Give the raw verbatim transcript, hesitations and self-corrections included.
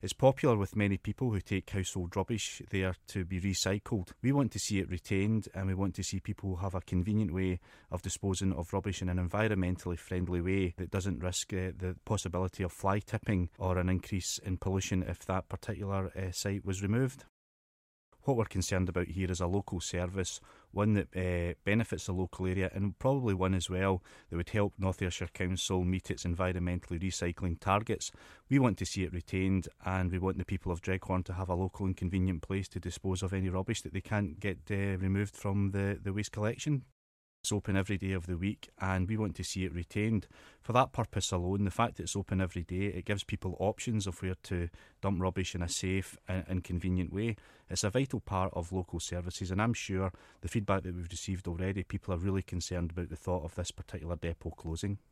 It's popular with many people who take household rubbish there to be recycled. We want to see it retained, and we want to see people have a convenient way of disposing of rubbish in an environmentally friendly way that doesn't risk uh, the possibility of fly tipping or an increase in pollution if that particular uh, site was removed. What we're concerned about here is a local service, one that uh, benefits the local area, and probably one as well that would help North Ayrshire Council meet its environmentally recycling targets. We want to see it retained, and we want the people of Dreghorn to have a local and convenient place to dispose of any rubbish that they can't get uh, removed from the, the waste collection. It's open every day of the week, and we want to see it retained. For that purpose alone, the fact that it's open every day, it gives people options of where to dump rubbish in a safe and convenient way. It's a vital part of local services, and I'm sure the feedback that we've received already, people are really concerned about the thought of this particular depot closing.